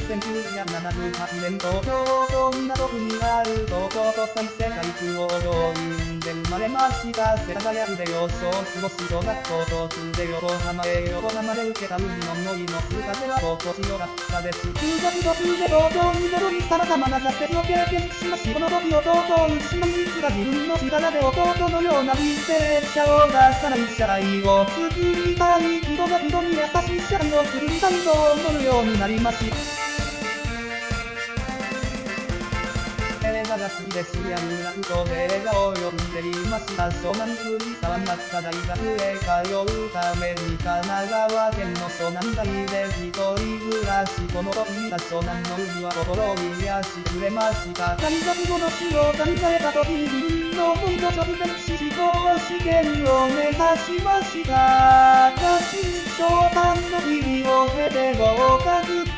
1978年東京都港区にある東京都際世界中央病院で生まれました。世田谷区で幼少を過ごし小学校途中で横浜で受けた海の匂いのする風は心地よかったです。通学途中で東京に戻り様々な挫折を経験しまし、この時弟を失いつつが自分の力で弟のような犠牲者を出さない社会を作りたい。人が人に優しい社会を作りたいと思うようになりました。映画が好きでシリアルラフと映画を読んでいました。湘南藤沢にあった大学へ通うために神奈川県の湘南台で一人暮らし、この時見た湘南の海は心を癒してくれました。大学後の進路を考えた時に自分の思いと直前し司法試験を目指しました。しかし、長短の日々を経て合格